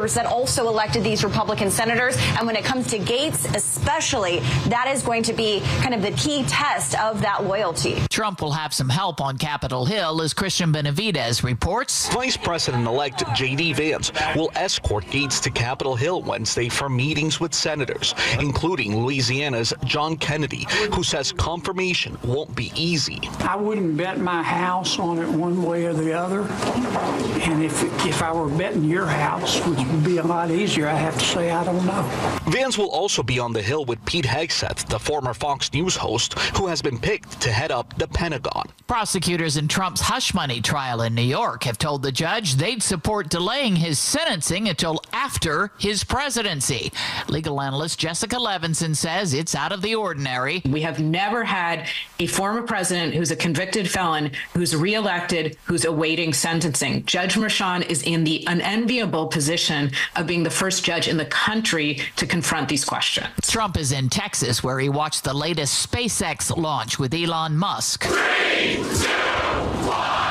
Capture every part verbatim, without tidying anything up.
voters that also elected these Republican senators. And when it comes to Gaetz especially, that is going to be kind of the key test of that loyalty. Trump will have some help on Capitol Hill, as Christian Benavidez reports. Vice President-elect J D. Vance will escort Gaetz to Capitol Hill Wednesday for meetings with senators, including Louisiana's John Kennedy, who says confirmation won't be easy. I wouldn't bet my house on it one way or the other. And if if I were betting your house, which would be a lot easier, I have to say I don't know. Vance will also be on the Hill with Pete Hegseth, the former Fox News host, who has been picked to head up the Pentagon. Prosecutors in Trump's hush money trial in New York have told the judge they'd support delaying his sentencing until after his presidency. Legal analyst Jessica Levinson says it's out of the ordinary. We have never had a former president who's a convicted felon, who's reelected, who's awaiting sentencing. Judge Merchan is in the unenviable position of being the first judge in the country to confront these questions. Trump is in Texas, where he watched the latest SpaceX launch with Elon Musk. Three, two, one.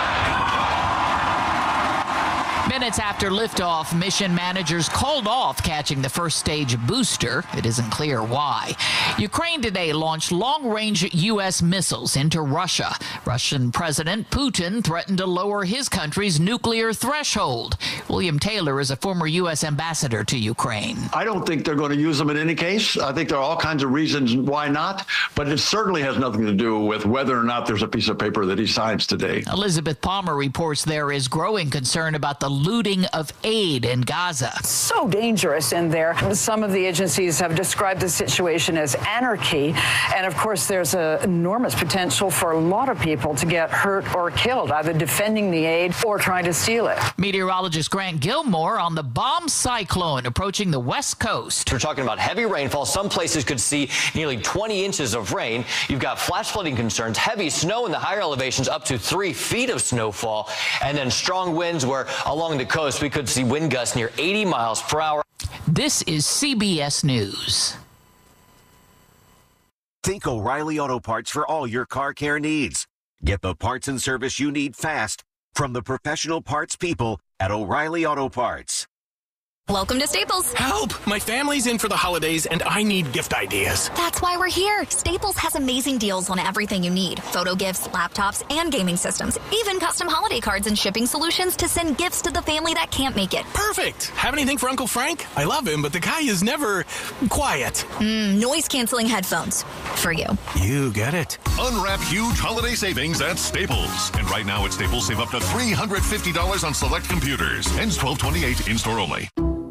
Minutes after liftoff, mission managers called off catching the first stage booster. It isn't clear why. Ukraine today launched long-range U S missiles into Russia. Russian President Putin threatened to lower his country's nuclear threshold. William Taylor is a former U S ambassador to Ukraine. I don't think they're going to use them in any case. I think there are all kinds of reasons why not, but it certainly has nothing to do with whether or not there's a piece of paper that he signs today. Elizabeth Palmer reports there is growing concern about the looting of aid in Gaza. So dangerous in there. Some of the agencies have described the situation as anarchy. And of course, there's an enormous potential for a lot of people to get hurt or killed, either defending the aid or trying to steal it. Meteorologist Grant Gilmore on the bomb cyclone approaching the west coast. We're talking about heavy rainfall. Some places could see nearly twenty inches of rain. You've got flash flooding concerns, heavy snow in the higher elevations, up to three feet of snowfall, and then strong winds where along the coast we could see wind gusts near eighty miles per hour. This is C B S News. Think O'Reilly Auto Parts for all your car care needs. Get the parts and service you need fast from the professional parts people at O'Reilly Auto Parts. Welcome to Staples. Help! My family's in for the holidays and I need gift ideas. That's why we're here. Staples has amazing deals on everything you need. Photo gifts, laptops, and gaming systems. Even custom holiday cards and shipping solutions to send gifts to the family that can't make it. Perfect! Have anything for Uncle Frank? I love him, but the guy is never quiet. Mm, noise-canceling headphones. For you. You get it. Unwrap huge holiday savings at Staples. And right now at Staples, save up to three hundred fifty dollars on select computers. Ends twelve twenty-eight in-store only.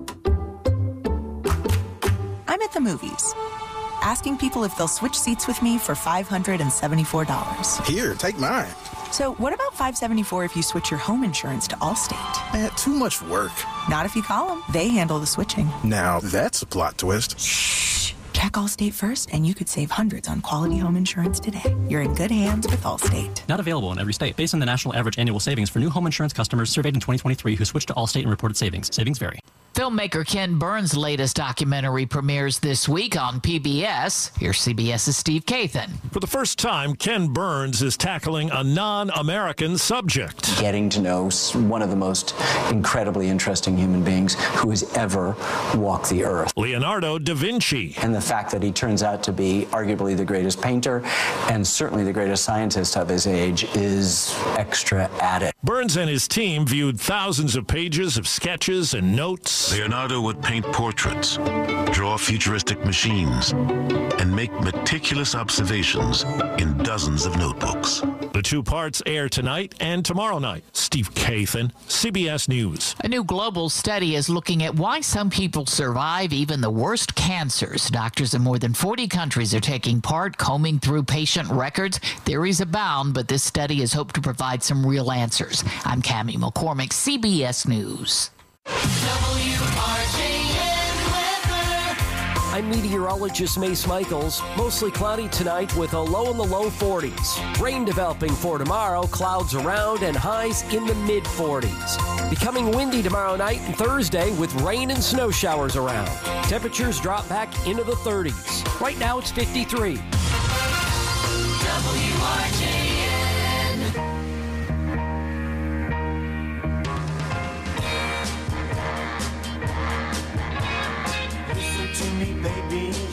I'm at the movies, asking people if they'll switch seats with me for five hundred seventy-four dollars. Here, take mine. So what about five hundred seventy-four dollars if you switch your home insurance to Allstate? Man, too much work. Not if you call them. They handle the switching. Now, that's a plot twist. Shh. Check Allstate first, and you could save hundreds on quality home insurance today. You're in good hands with Allstate. Not available in every state. Based on the national average annual savings for new home insurance customers surveyed in twenty twenty-three who switched to Allstate and reported savings. Savings vary. Filmmaker Ken Burns' latest documentary premieres this week on P B S. Here's CBS's Steve Kathan. For the first time, Ken Burns is tackling a non-American subject. Getting to know one of the most incredibly interesting human beings who has ever walked the earth. Leonardo da Vinci. And the fact that he turns out to be arguably the greatest painter and certainly the greatest scientist of his age is extra added. Burns and his team viewed thousands of pages of sketches and notes. Leonardo would paint portraits, draw futuristic machines, and make meticulous observations in dozens of notebooks. The two parts air tonight and tomorrow night. Steve Kathan, C B S News. A new global study is looking at why some people survive even the worst cancers. Doctors in more than forty countries are taking part, combing through patient records. Theories abound, but this study is hoped to provide some real answers. I'm Cammie McCormick, C B S News. W R J N weather. I'm meteorologist Mace Michaels. Mostly cloudy tonight with a low in the low forties. Rain developing for tomorrow, clouds around and highs in the mid forties. Becoming windy tomorrow night and Thursday with rain and snow showers around. Temperatures drop back into the thirties. Right now it's fifty-three. W R J N.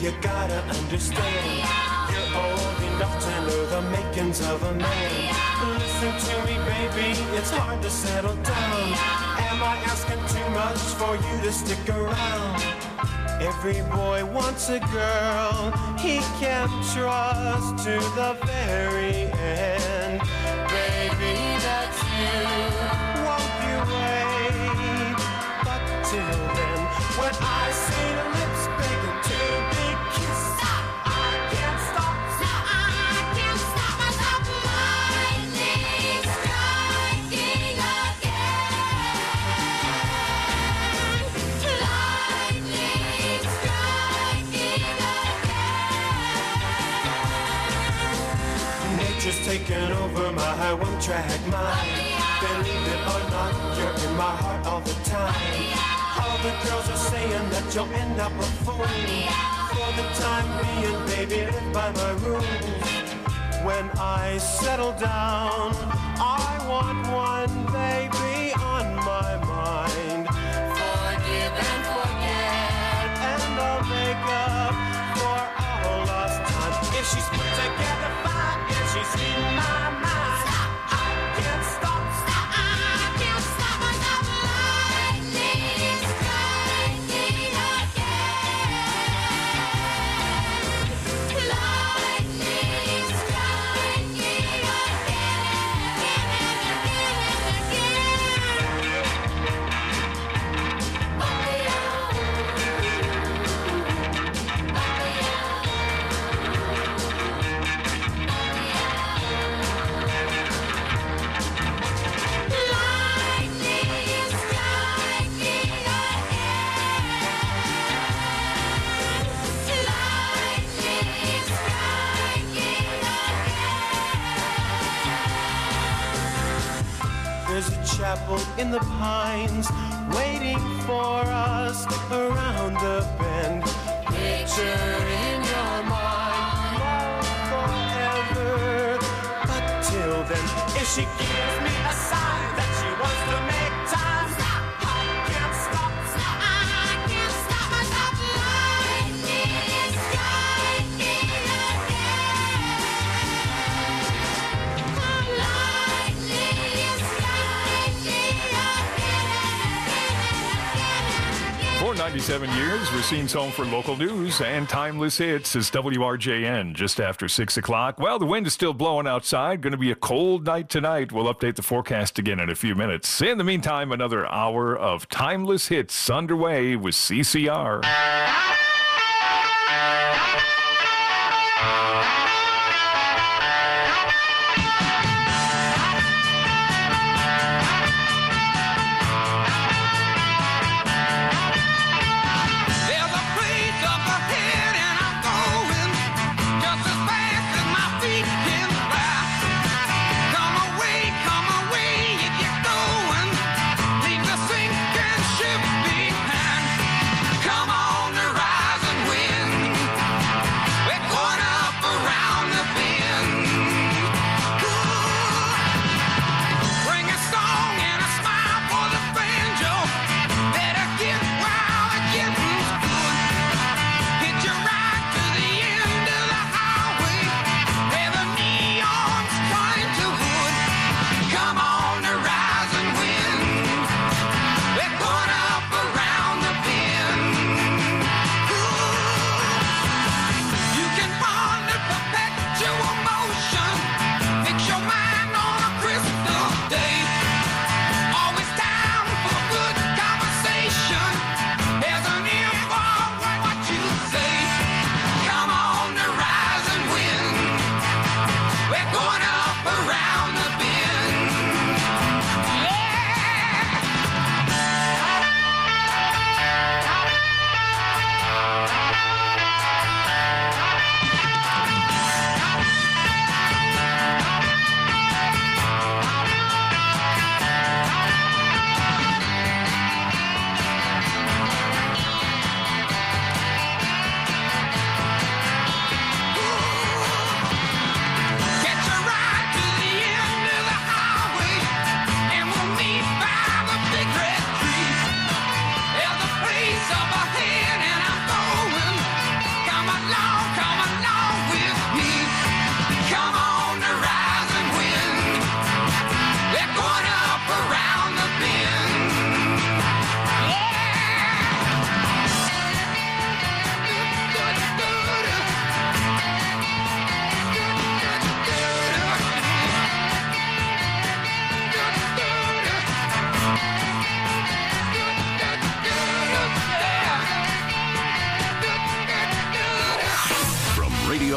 you gotta understand. You're old enough to know the makings of a man. Listen to me, baby, it's hard to settle down. Am I asking too much for you to stick around? Every boy wants a girl he can trust to the very end. Baby, that's you. Won't you wait? But till then, when I see your lips begging to be kissed, I can't stop. I can't stop myself. Lightning striking again. Lightning striking again. Nature's taken over my one-track mind. Believe it or not, you're in my heart all the time. All the girls are saying that you'll end up a fool. For the time being, baby, live by my rules. When I settle down, I want one baby on my mind. Forgive and forget, and I'll make up for all lost time. If she's put together fine, if she's in my mind. There's a chapel in the pines waiting for us around the bend. Picture in your mind, love forever. But till then, if she gives me a sign that she wants to make time, I can't stop. I can't stop myself. Lightning striking again. Lightning For ninety-seven years, Racine's home for local news and timeless hits is W R J N just after six o'clock. Well, the wind is still blowing outside. Going to be a cold night tonight. We'll update the forecast again in a few minutes. In the meantime, another hour of timeless hits underway with C C R. Come on, ride.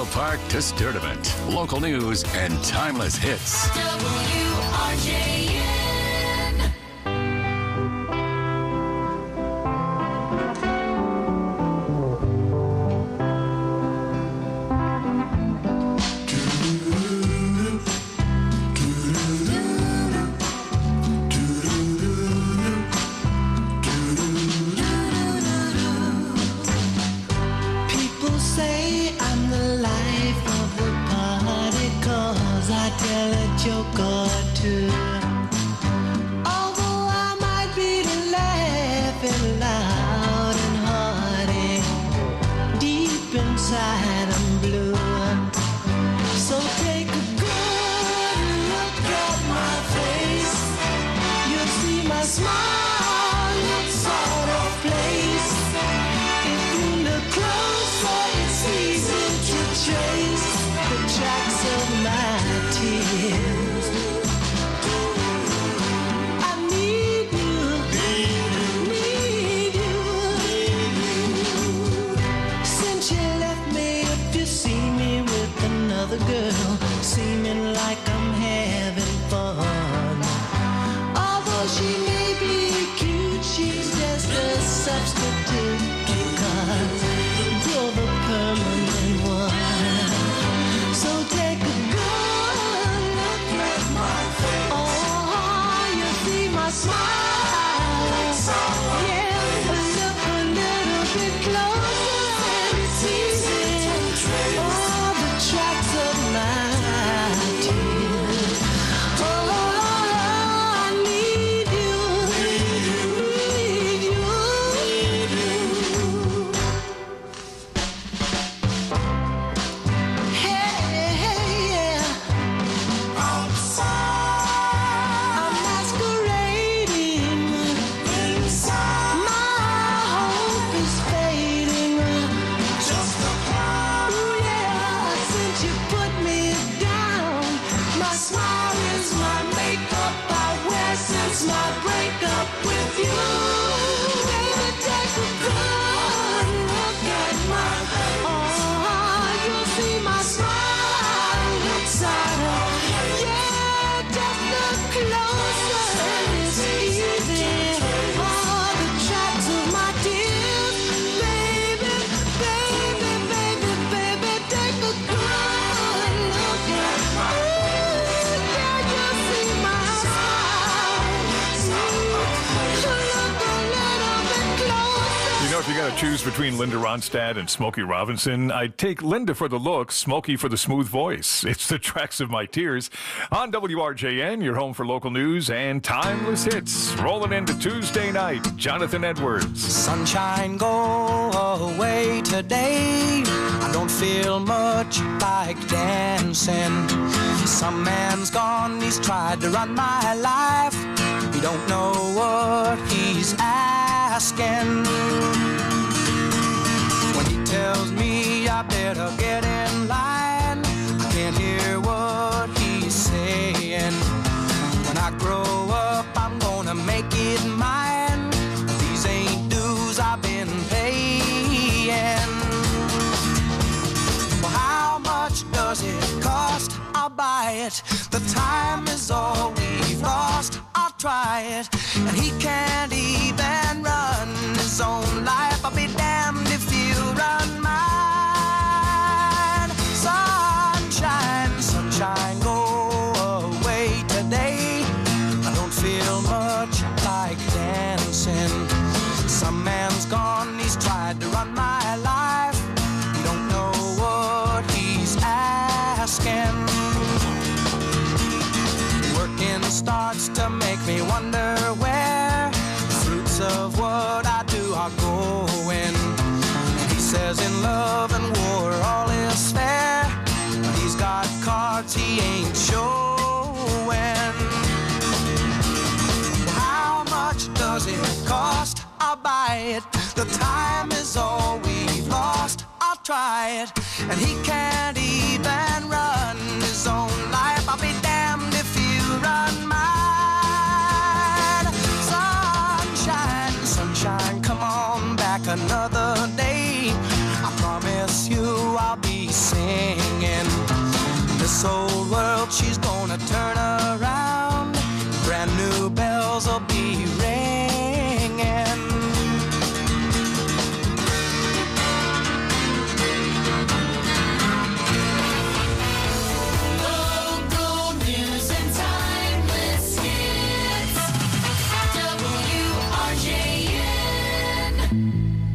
Park to Sturdivant. Local news and timeless hits. W R J N. People say I'm the life of the party 'cause I tell a joke or two. Although I might be laughing loud and hearty, deep inside I'm blue. So take a good look at my face. You'll see my smile looks sort of place. If you look closer, it's easy to trace the tracks of my tears. I need you, need you. Since you left me, if you see me with another girl, seeming like I'm having fun. Although she may be cute, she's just a substitute because you're the permanent one. So take a good look at my face. Oh, you see my smile. Yeah, look a little bit closer and it's easy. All the tracks of my tears. Oh, I need you, need you. Hey, hey, yeah. I'm masquerading inside. My hope is fading. Just a cloud. Ooh, yeah. Since you put me down, my smile is my makeup I wear since my breakup with you. Baby, take a good look at my face. Oh, you'll see my smile inside of. Yeah, just look closer and it's easy. All the tracks of my tears. Baby, baby, baby, baby, take a good look at my face. Yeah, you'll see my smile. Look a little bit closer. You know, if you got to choose between Linda Ronstadt and Smokey Robinson, I'd take Linda for the looks, Smokey for the smooth voice. It's the tracks of my tears. On W R J N, your home for local news and timeless hits. Rolling into Tuesday night, Jonathan Edwards. Sunshine, go away today. I don't feel much like dancing. Some man's gone, he's tried to run my life. He don't know what he's asking. When he tells me I better get in line, I can't hear what he's saying. When I grow up, I'm gonna make it mine. These ain't dues I've been paying. Well, how much does it cost? I'll buy it. The time is all we've lost. I'll try it. And he can't even run his own life. I'll be damned if you run mine. Sunshine, sunshine, go away today. I don't feel much like dancing. Some man's gone, he's tried to run my life. You don't know what he's asking. Working starts to make me wonder where the fruits of what I do are going. He says in love and war all is fair, but he's got cards he ain't showing. How much does it cost? I'll buy it. The time is all we've lost. I'll try it. And he can't even run his own life. I'll be damned if you run mine. Sunshine, sunshine, come on back another day. I promise you I'll be singing. this old world, she's gonna turn around. Brand new bells will be ringing. Local news and timeless hits. W R J N.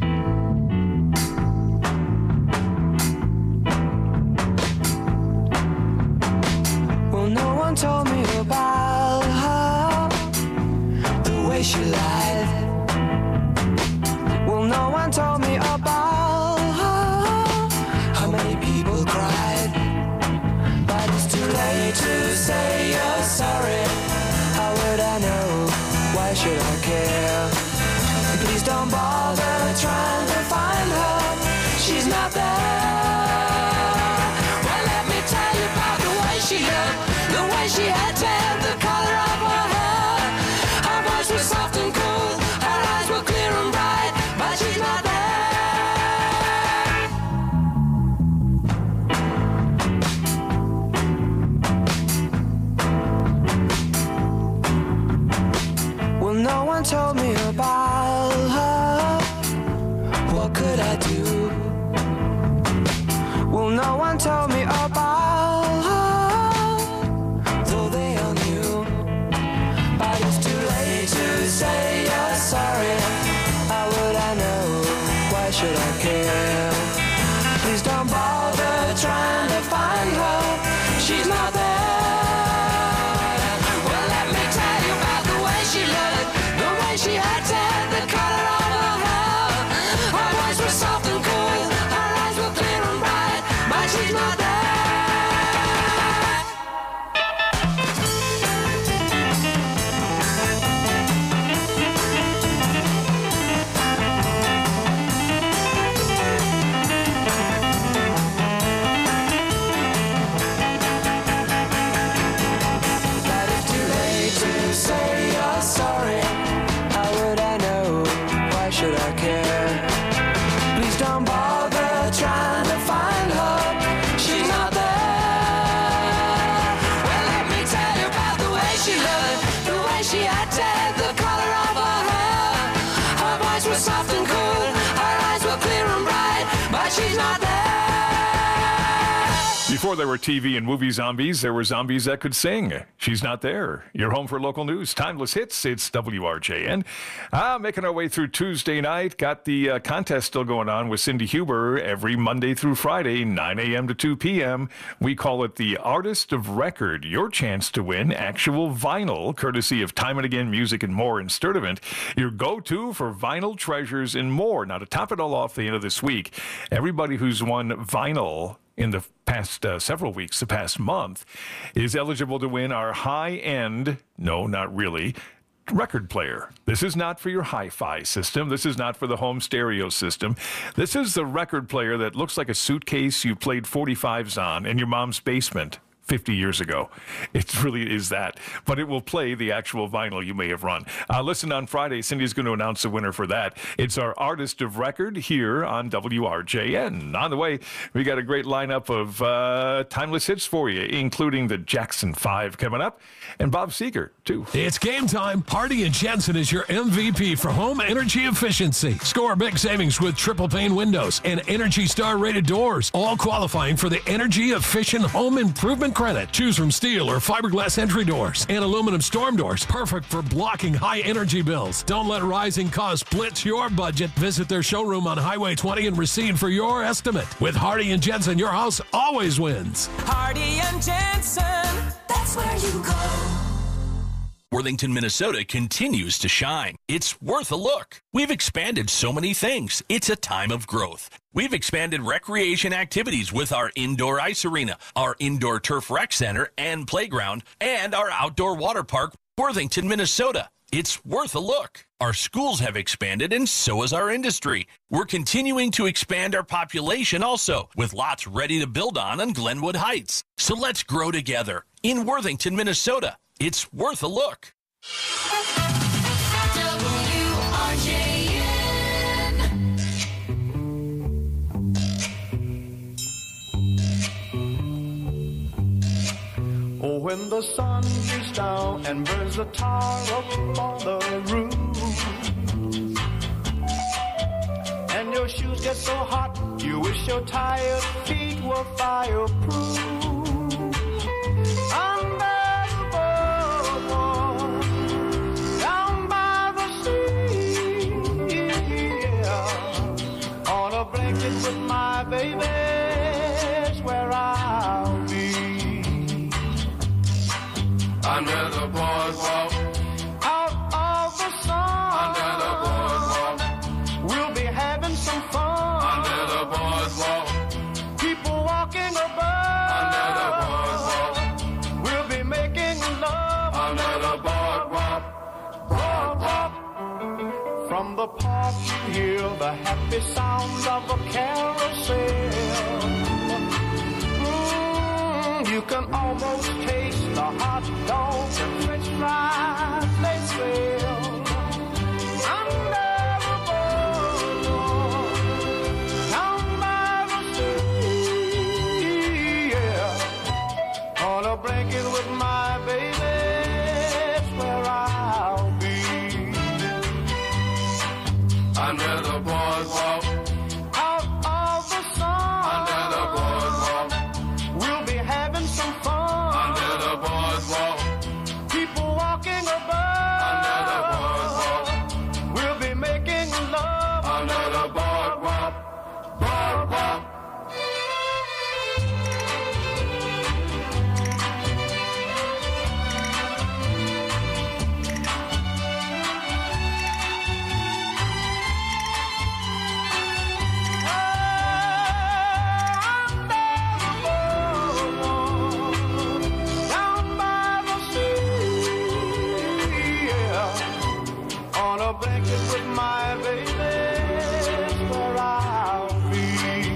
Well, no one told me about her, the way she lied. Well, no one told me about her, how many people cried. But it's too late to say you're sorry. How would I know? Why should I care? Please don't bother trying to find her. She's not there. Well, let me tell you about the way she looked, the way she had tan, the color of her hair. Her voice was soft and cool, her eyes were clear and bright, but she's not there. Well, no one told me about her. What could I do? Well, no one told me about her, though they all knew. But it's too late to say you're sorry. How would I know? Why should I care? Please don't bother trying to find her. She's not there. Well, let me tell you about the way she looked, the way she had tan, the color of her hair. Her voice was soft and cool, her eyes were clear and bright, but she's not there. But it's too late to say you're sorry. How would I know? Why should I care? Please don't bother trying to find her. She's not there. Well, let me tell you about the way she looked, the way she had tan, the color of her hair. Her voice was soft and cool, her eyes were clear and bright, but she's not there. Before there were T V and movie zombies, there were zombies that could sing. She's not there. You're home for local news. Timeless hits. It's W R J N. Ah, making our way through Tuesday night. Got the uh, contest still going on with Cindy Huber every Monday through Friday, nine a.m. to two p.m. We call it the Artist of Record. Your chance to win actual vinyl, courtesy of Time and Again Music and More in Sturtevant. Your go-to for vinyl treasures and more. Now, to top it all off the end of this week, everybody who's won vinyl in the past uh, several weeks, the past month, is eligible to win our high-end, no, not really, record player. This is not for your hi-fi system. This is not for the home stereo system. This is the record player that looks like a suitcase you played forty-fives on in your mom's basement fifty years ago. It really is that. But it will play the actual vinyl you may have run. Uh, listen, on Friday, Cindy's going to announce the winner for that. It's our Artist of Record here on W R J N. On the way, we got a great lineup of uh, timeless hits for you, including the Jackson five coming up, and Bob Seger, too. It's game time. Hardy and Jensen is your M V P for home energy efficiency. Score big savings with triple pane windows and Energy Star rated doors, all qualifying for the Energy Efficient Home Improvement Credit. Choose from steel or fiberglass entry doors and aluminum storm doors, perfect for blocking high energy bills. Don't let rising costs blitz your budget. Visit their showroom on Highway twenty and receive for your estimate. With Hardy and Jensen, your house always wins. Hardy and Jensen, that's where you go. Worthington, Minnesota continues to shine. It's worth a look. We've expanded so many things. It's a time of growth. We've expanded recreation activities with our indoor ice arena, our indoor turf rec center and playground, and our outdoor water park, Worthington, Minnesota. It's worth a look. Our schools have expanded, and so has our industry. We're continuing to expand our population also, with lots ready to build on on Glenwood Heights. So let's grow together in Worthington, Minnesota. It's worth a look. W R J N. when the sun beats down and burns the tar up on the roof, and your shoes get so hot, you wish your tired feet were fireproof. Under the boardwalk, down by the sea, yeah, on a blanket with my baby's where I'll be. Under the boardwalk, out of the sun, under the boardwalk, we'll be having some fun. Under the boardwalk, people walking above. Under the boardwalk, we'll be making love. Under the boardwalk, boardwalk. From the park you hear the happy sounds of a carousel. Mm, you can almost taste the hot dogs and french fries they sell. Under the boardwalk, down by the sea, yeah, on a blanket with my baby's where I'll be. Under the boardwalk, out of the sun, under the boardwalk, we'll be having some fun. Under the boardwalk, people walking above. Under the boardwalk, we'll be making love. Under the boardwalk, boardwalk. Down by the sea, yeah, on a blanket with my baby, where I'll be.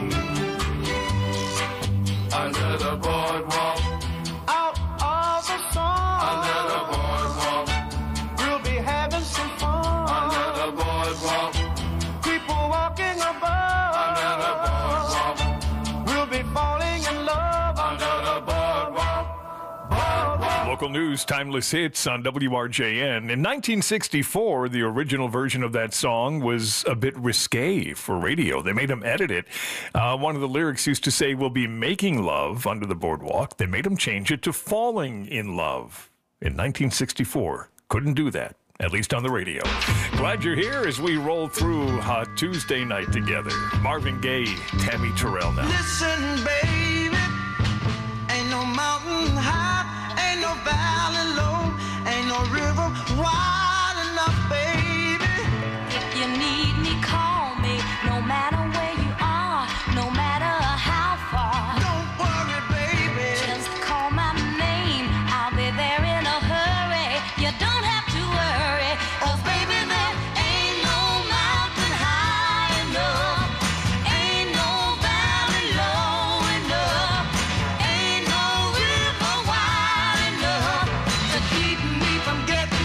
Under the boardwalk, out of the sun, under the boardwalk, we'll be having some fun. Under the boardwalk, people walking above. Under the boardwalk, we'll be falling in love. Under the boardwalk, boardwalk. Local news, timeless hits on W R J N. In nineteen sixty-four, the original version of that song was a bit risque for radio. They made him edit it. Uh, one of the lyrics used to say, "We'll be making love under the boardwalk." They made him change it to "falling in love" in nineteen sixty-four. Couldn't do that, at least on the radio. Glad you're here as we roll through Hot Tuesday night together. Marvin Gaye, Tammy Terrell now. Listen, baby, ain't no mountain high, ain't no valley low, ain't no river wide enough, baby. If you need me, call me, no matter where you are, no matter how far. Don't worry, baby, Just call my name, I'll be there in a hurry. You don't have to worry, 'cause baby, there ain't no mountain high enough, ain't no valley low enough, ain't no river wide enough to keep me from getting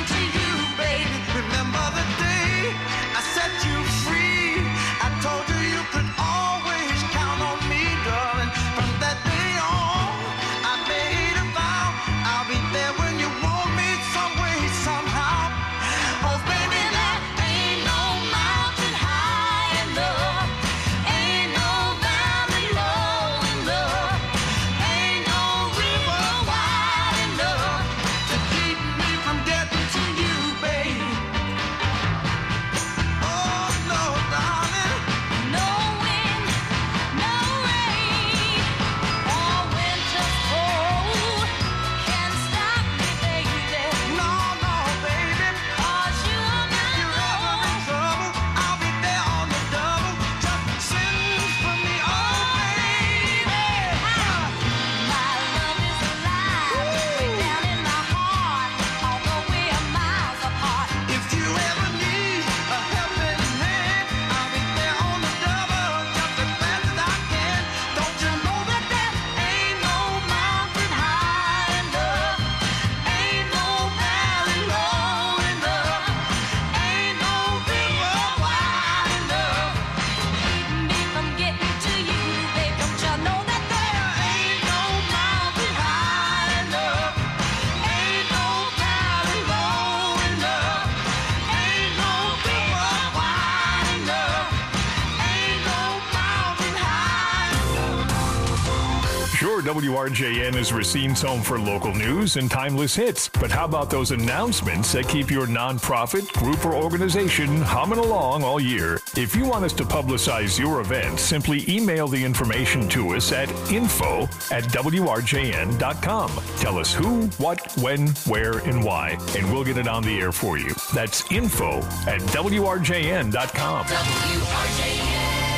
Sure, W R J N is Racine's home for local news and timeless hits. But how about those announcements that keep your nonprofit, group, or organization humming along all year? If you want us to publicize your event, simply email the information to us at info at W R J N dot com. Tell us who, what, when, where, and why, and we'll get it on the air for you. That's info at W R J N dot com. W R J N.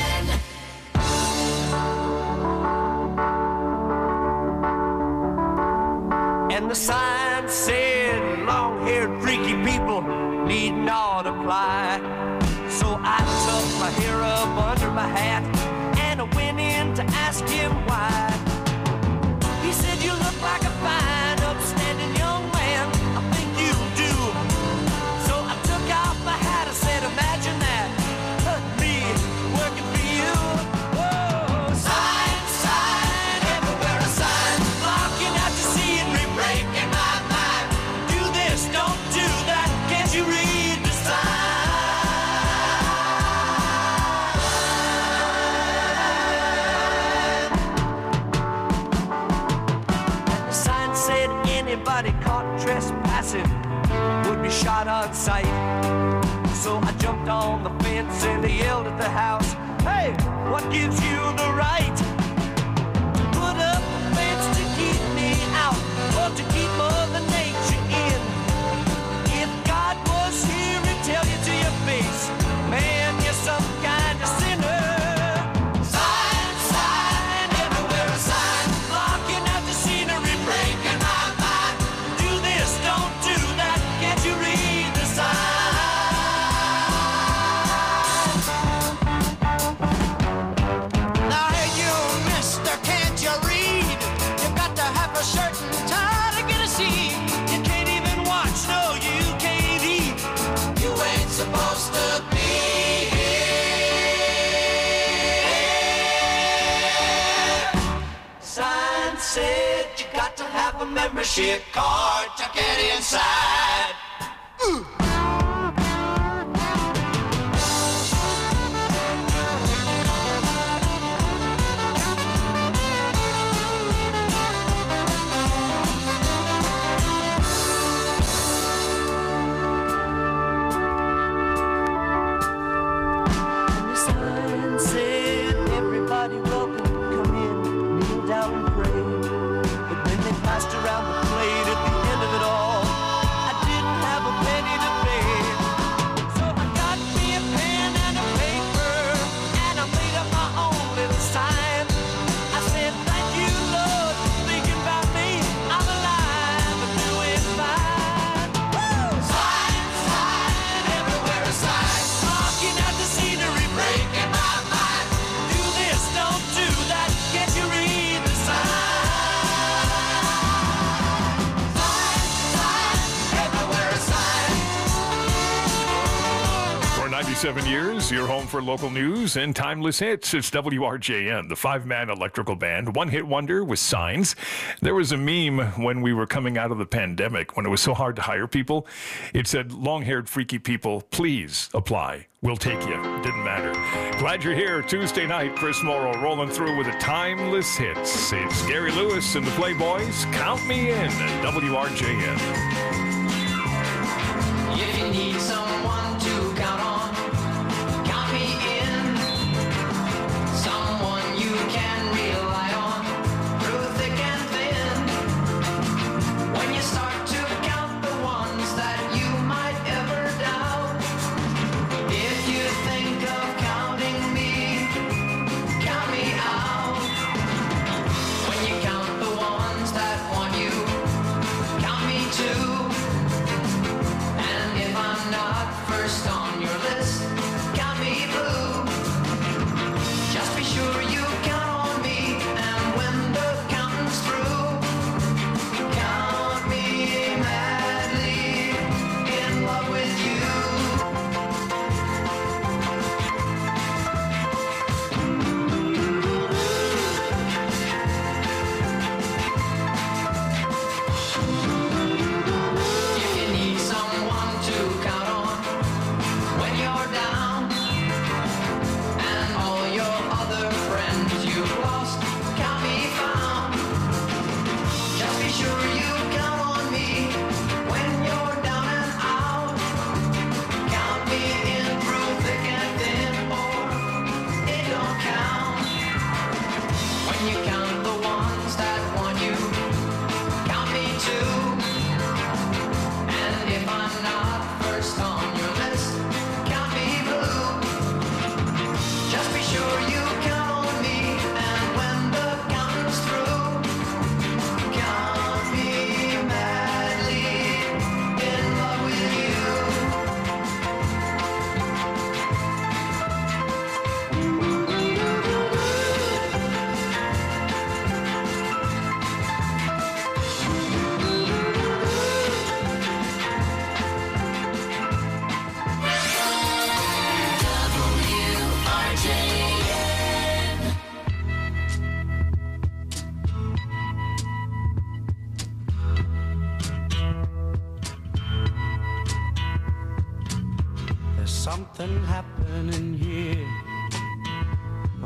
And the sign said, long-haired, freaky people need not apply. So I tucked my hair up under my hat and I went in to ask him why. He said, you look like a fine, upstanding young man. I think you do. So I took off my hat and said, imagine that, me working for you. Whoa, sign, sign, everywhere a sign, blocking out to see and re-breaking my mind. Do this, don't do that, can't you read the sign? The sign said anybody caught trespassing would be shot on sight. So I jumped on the fence and I yelled at the house, hey, what gives you the right to put up a fence to keep me out or to keep Mother Nature in? If God was here, he'd tell you to your face, man, you're some kind of sinner. Sign, sign, everywhere a sign, blocking out the scenery, breaking my mind. Do this, don't do that, can't you read the sign? Now, hey, you mister, can't you read? You got to have a shirt and tie to get a seat. You can't even watch, no, you can't eat. You ain't supposed to be here. Sign said you got to have a membership card to get inside. Ooh. And the sign said, everybody welcome, come in, kneel down and pray. But when they passed around the plate at the end of it all, I didn't have a penny to pay. So I got me a pen and a paper, and I made up my own little sign. I said, thank you, Lord, for thinking about me. I'm alive and doing fine. Woo! Sign, sign, everywhere a sign, blocking out the scenery, breaking my mind. Do this, don't do that, can't you read the sign? Sign, sign, everywhere a sign. For ninety-seven years, you're home for local news and timeless hits. It's W R J N, the five-man electrical band, one-hit wonder with Signs. There was a meme when we were coming out of the pandemic, when it was so hard to hire people. It said, long-haired, freaky people, please apply. We'll take you. Didn't matter. Glad you're here. Tuesday night, Chris Morrow rolling through with the timeless hits. It's Gary Lewis and the Playboys. Count me in at W R J N. If you need someone to count on, count me in. Someone you can rely on through thick and thin. When you start to count the ones that you might ever doubt, if you think of counting me, count me out. When you count the ones that want you, count me too.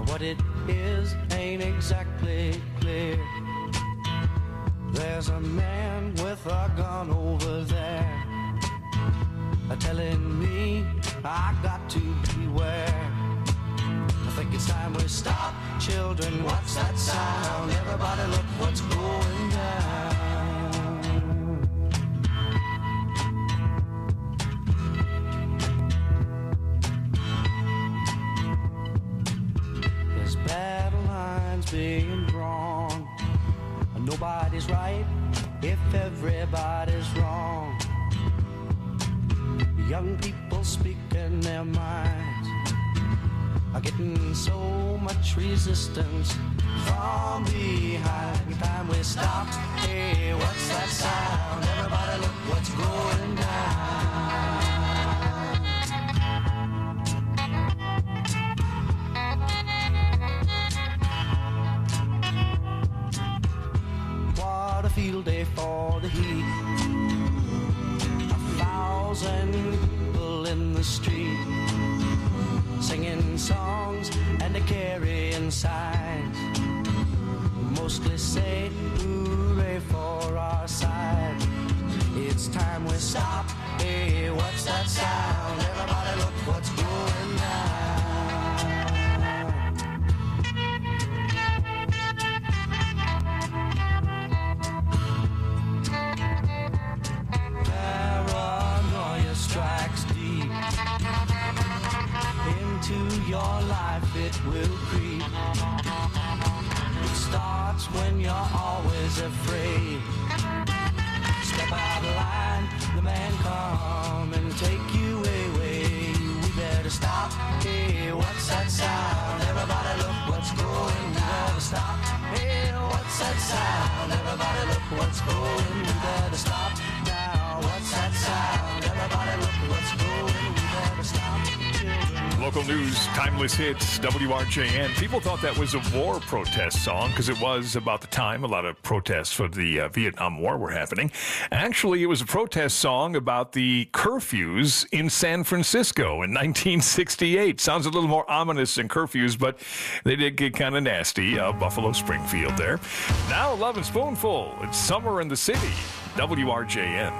What it is ain't exactly clear. There's a man with a gun over there, telling me I got to beware. I think it's time we stop, children. What's that sound? Everybody look what's going down. There's battle lines being drawn. Nobody's right if everybody's wrong. Young people speaking their minds are getting so much resistance from behind. Time we stop. Hey, what's that sound? Everybody look what's going down. What a field day for the heat. A thousand people in the street, singing songs and a carrying signs, mostly say hooray for our side. It's time we stop. Hey, what's that sound? Everybody look what's going down. Paranoia strikes deep into your life, it will creep. It starts when you're always afraid. Step out of line, the man come and take you away. We better stop. Hey, what's that sound? Everybody look what's going. We better stop. Hey, what's that sound? Everybody look what's going. We better stop now. What's that sound? Everybody look what's going. We better stop. Children. Local news, timeless hits, W R J N. People thought that was a war protest song because it was about the time a lot of protests for the uh, Vietnam War were happening. Actually, it was a protest song about the curfews in San Francisco in nineteen sixty-eight. Sounds a little more ominous than curfews, but they did get kind of nasty. Uh, Buffalo Springfield there. Now, Love and Spoonful. It's summer in the city. W R J N.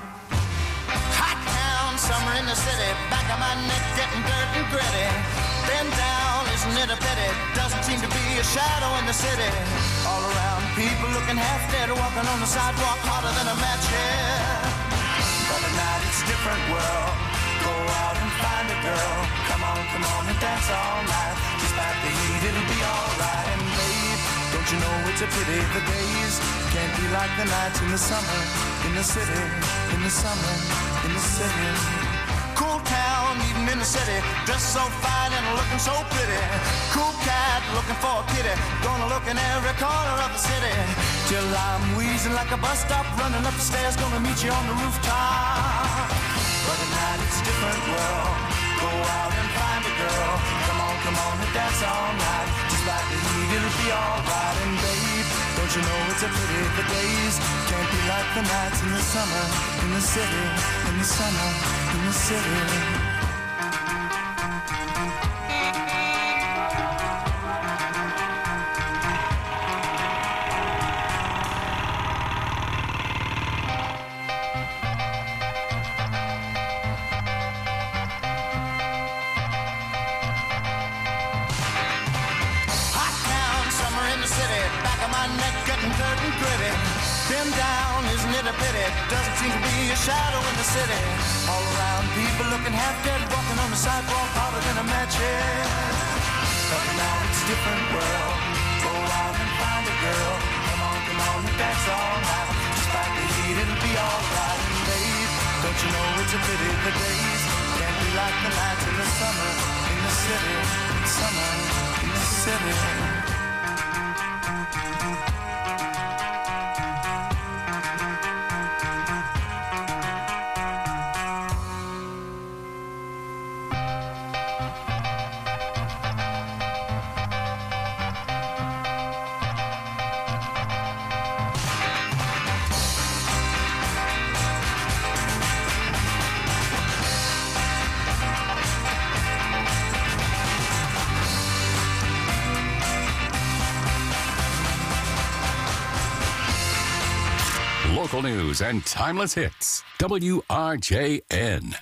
Summer in the city, back of my neck getting dirt and gritty. Bend down, isn't it a pity? Doesn't seem to be a shadow in the city. All around, people looking half dead, walking on the sidewalk harder than a match here. But at night it's a different world. Go out and find a girl. Come on, come on and dance all night. Despite the heat, it'll be alright. And babe, don't you know it's a pity the days can't be like the nights in the summer, in the city, in the summer, in the city. Cool town, even in the city, dressed so fine and looking so pretty. Cool cat, looking for a kitty, gonna look in every corner of the city. Till I'm wheezing like a bus stop, running up the stairs, gonna meet you on the rooftop. But at night it's a different world. Go out and find a girl. Come on, come on and dance all night. Just like the heat, it'll be alright. And babe, don't you know it's a pity the days can't be like the nights in the summer, in the city, in the summer, in the city. Doesn't seem to be a shadow in the city. All around, people looking half dead, walking on the sidewalk harder than a match head. But now it's a different world. Go out and find a girl. Come on, come on and dance all night. Despite the heat, it'll be alright. And babe, don't you know it's a pity the days can't be like the nights in the summer, in the city, summer, in the city. Local news and timeless hits. W R J N.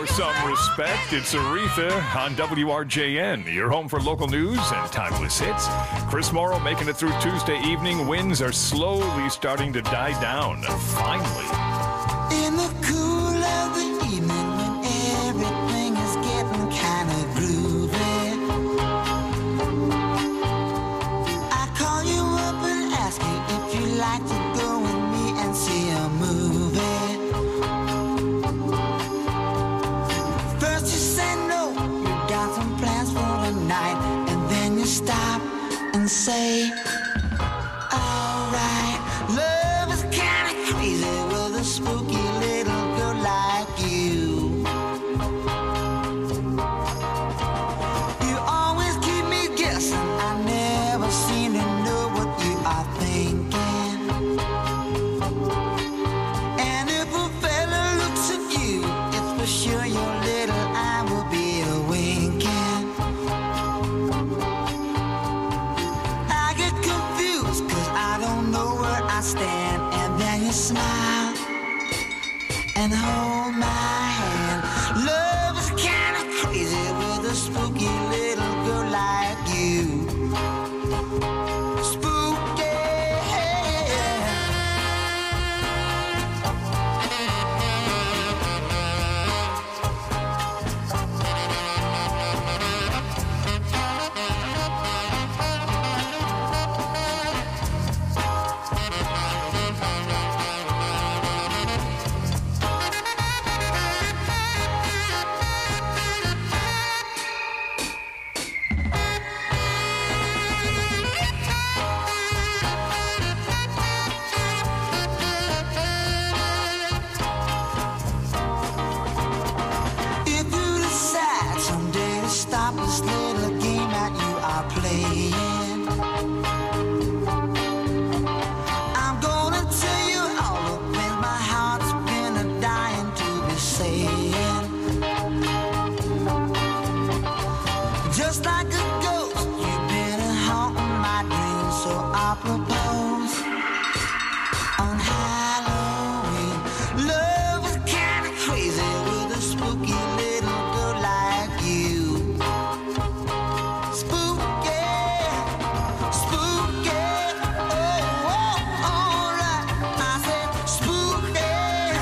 some respect. It's Aretha on W R J N, your home for local news and timeless hits. Chris Morrow making it through Tuesday evening. Winds are slowly starting to die down. Finally. In the cool of the evening when everything is getting kind of groovy, I call you up and ask you if you'd like to go with me and see a movie. First you say no, you got some plans for the night, and then you stop and say, alright, love is kinda crazy with a spooky little girl like you. You always keep me guessing, I never seem to know what you are thinking. And if a fella looks at you, it's for sure your little eye will be a winking. I get confused cause I don't know where I stand, and then you smile and hold my hand. Love is kinda crazy with a spooky little girl like you. Spooky. If you decide someday to stop this little game that you are playing, I'm gonna tell you all the things my heart's been a dying to be saying. Just like a ghost, you've been haunting my dreams, so I propose on Halloween. Love is kinda crazy with a spooky little girl like you. Spooky, spooky, oh, oh, alright. I said spooky,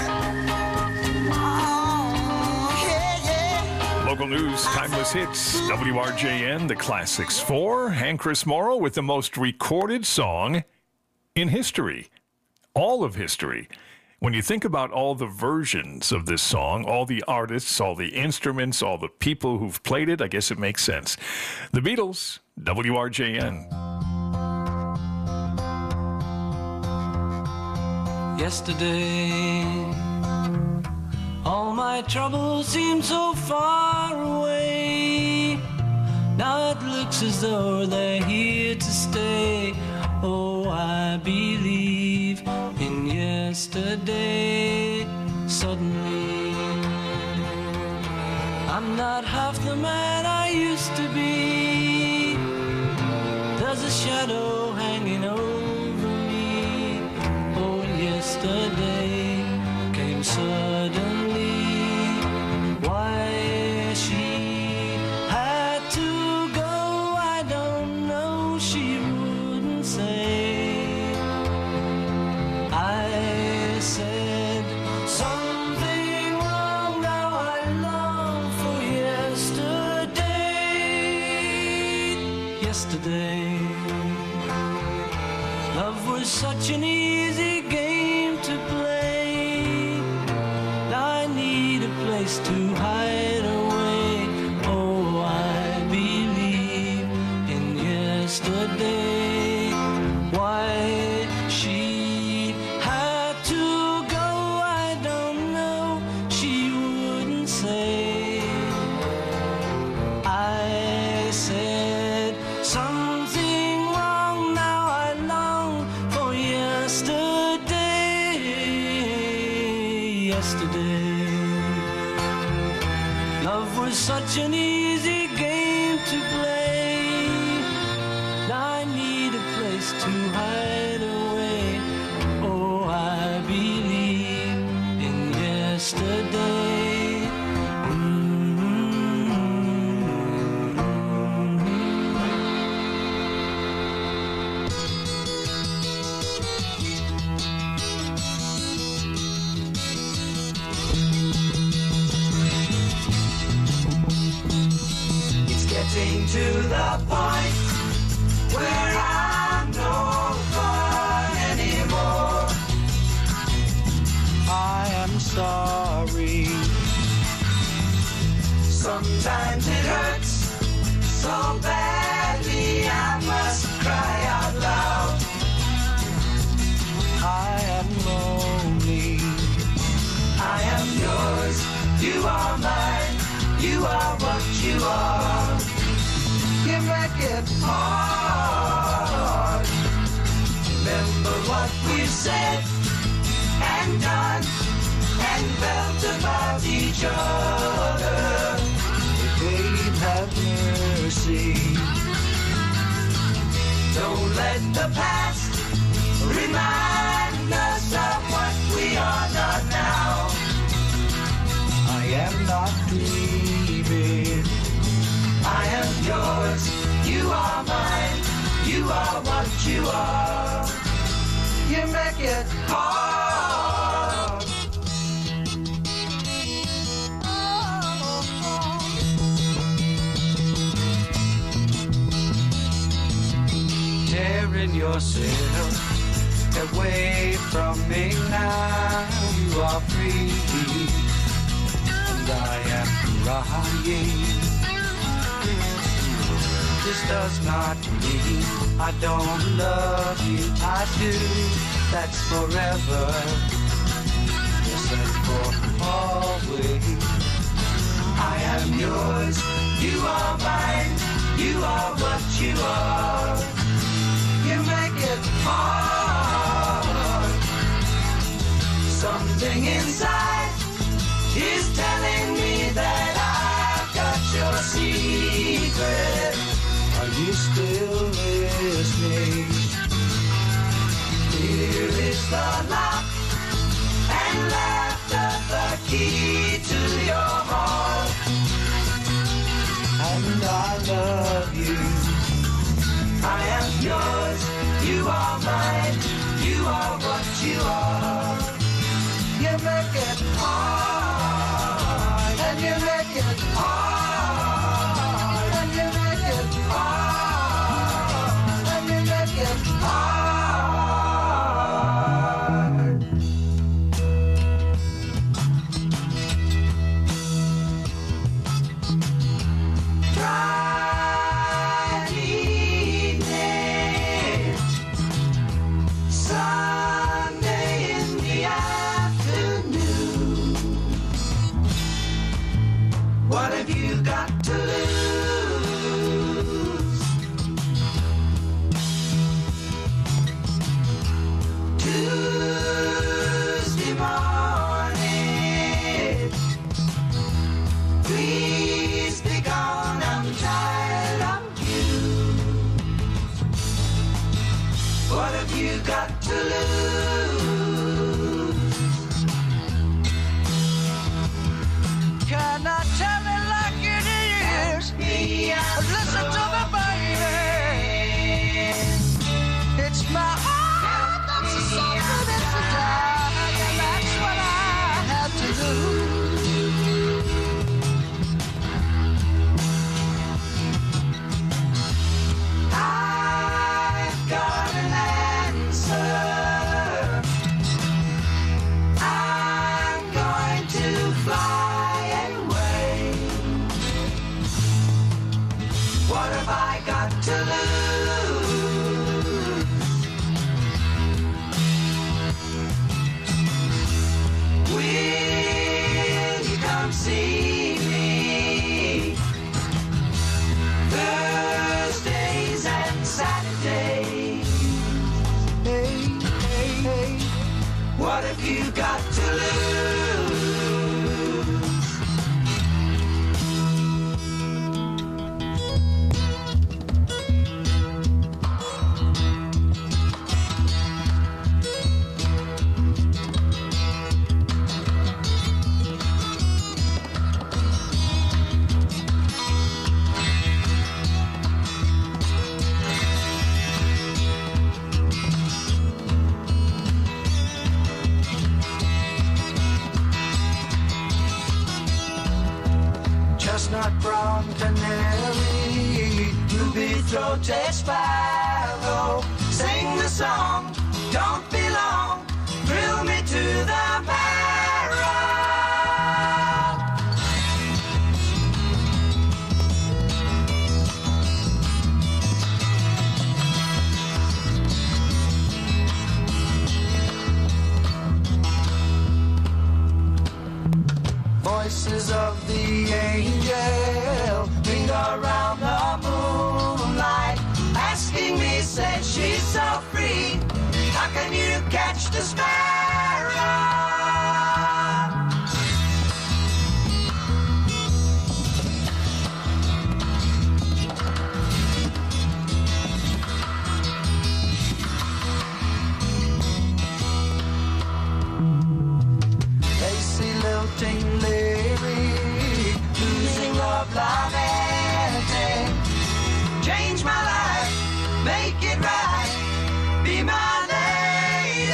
oh, yeah, yeah. Local news, timeless hits, W R J N, the Classics four, and Chris Morrow with the most recorded song in history. All of history. When you think about all the versions of this song, all the artists, all the instruments, all the people who've played it, I guess it makes sense. The Beatles, W R J N. Yesterday, all my troubles seem so far away. Now it looks as though they're here to stay. Oh, I believe in yesterday. Suddenly, I'm not half the man I used to be. There's a shadow hanging over me. Oh, yesterday came suddenly. Why she had to go, I don't know. She wouldn't say. I said something wrong. Now I long for yesterday. Yesterday, love was such an easy game to play. Now I need a place to hide away. Oh, I believe in yesterday. Why she had to go, I don't know. She wouldn't say. I said something wrong. Now I long for yesterday. Yesterday, love was such an easy game to play. Now I need a place to hide away. Oh, I believe in yesterday. Mm. to the point where I'm no fun anymore. I am sorry. Sometimes it hurts so badly I must cry out loud. I am lonely. I am yours. You are mine. You are what you are. You make it hard. Remember what we've said and done and felt about each other. Babe, have mercy. Don't let the past remind us of what we are not now. I am not dreaming. I am yours. You are mine. You are what you are. You make it hard. Tearing yourself away from me now. You are free, and I am crying. This does not mean I don't love you. I do. That's forever. Yes, and for always. I am yours. You are mine. You are what you are. You make it hard. Something inside is telling me that I've got your secret. Are you still listening? Here is the lock and laughter, the key to your heart. And I love you. I am yours, you are mine, you are what you are. You make it hard, and you make it hard, and you make it hard, and you make it hard. What have you got to lose? Tuesday morning, please be gone, I'm tired of you. What have you got to lose? Can I tell it like it is? Listen to me, baby. It's my heart that's a suffering, it's a die, and that's what I have to do. I've got an answer. protect Sparrow. Sing the song, don't be long, thrill me to the marrow. Voices of the angel ring around the moonlight, asking me, say she's so free, how can you catch the sparrow? Lacy lilting lyric, losing love, love, anything. Change my life, make it right, be my lady.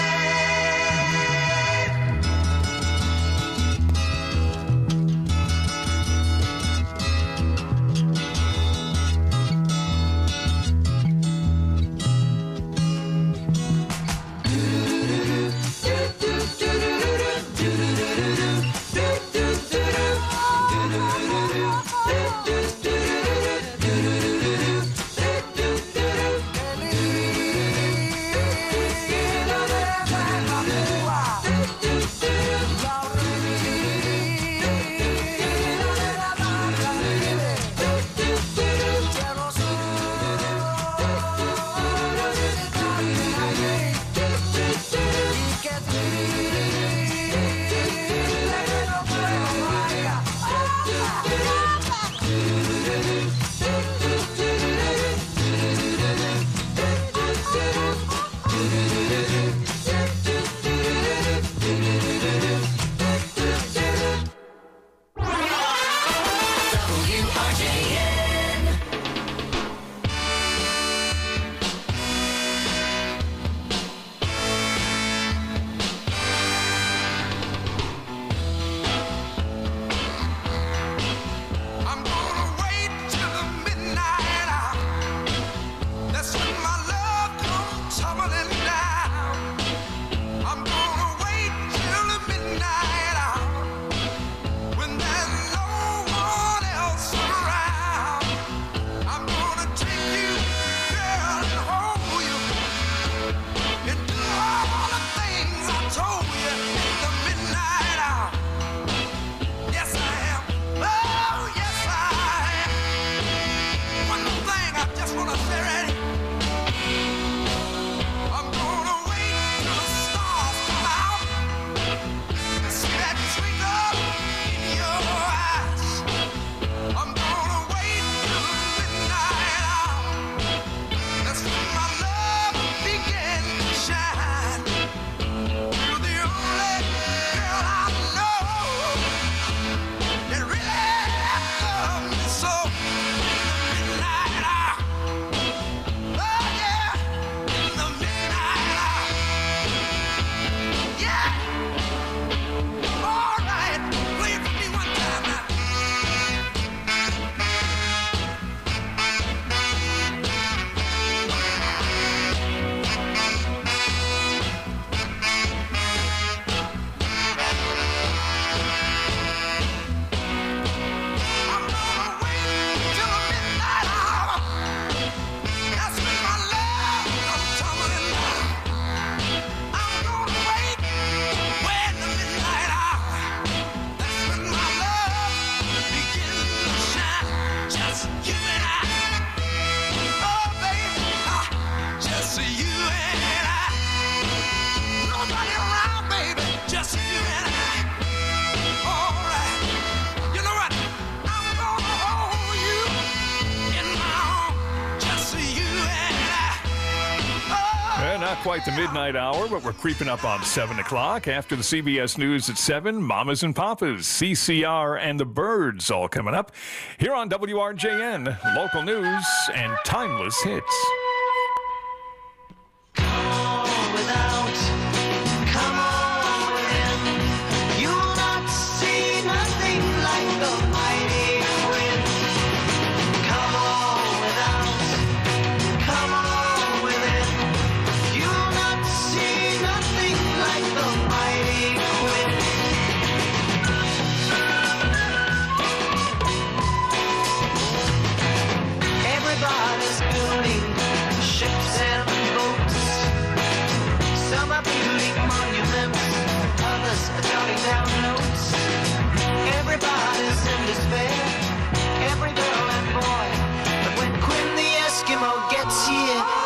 Not quite the midnight hour, but we're creeping up on seven o'clock. After the C B S News at seven, Mamas and Papas, C C R, and the Birds all coming up. Here on W R J N, local news and timeless hits.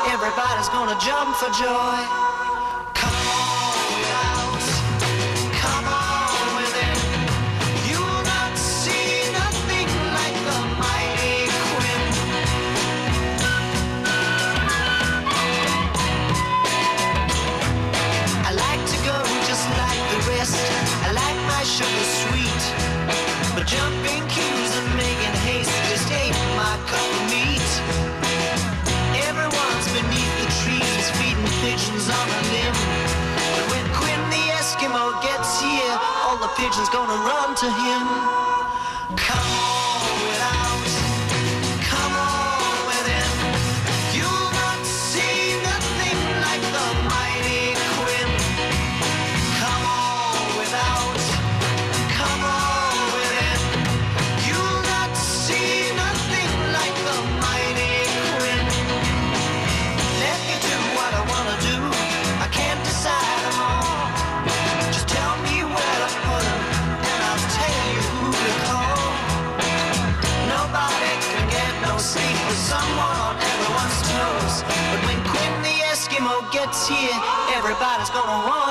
everybody's gonna jump for joy. Come on without, come on within. You'll not see nothing like the mighty Quinn. I like to go just like the rest. I like my sugar sweet, but jumping queues and making haste just ain't my cup of meat. Everyone's beneath the trees feeding pigeons on a limb, but when Quinn the Eskimo gets here, all the pigeons gonna run to him. Come on without, come on within. You'll not see nothing like the mighty Quinn. Come on without, come on within. You'll not see nothing like the mighty Quinn. Let me do what I wanna do. I can't decide them all. Just tell me where to put them, and I'll tell you who to call. Nobody can get no sleep with someone on everyone's toes. But when Quinn the Eskimo gets here, everybody's gonna run.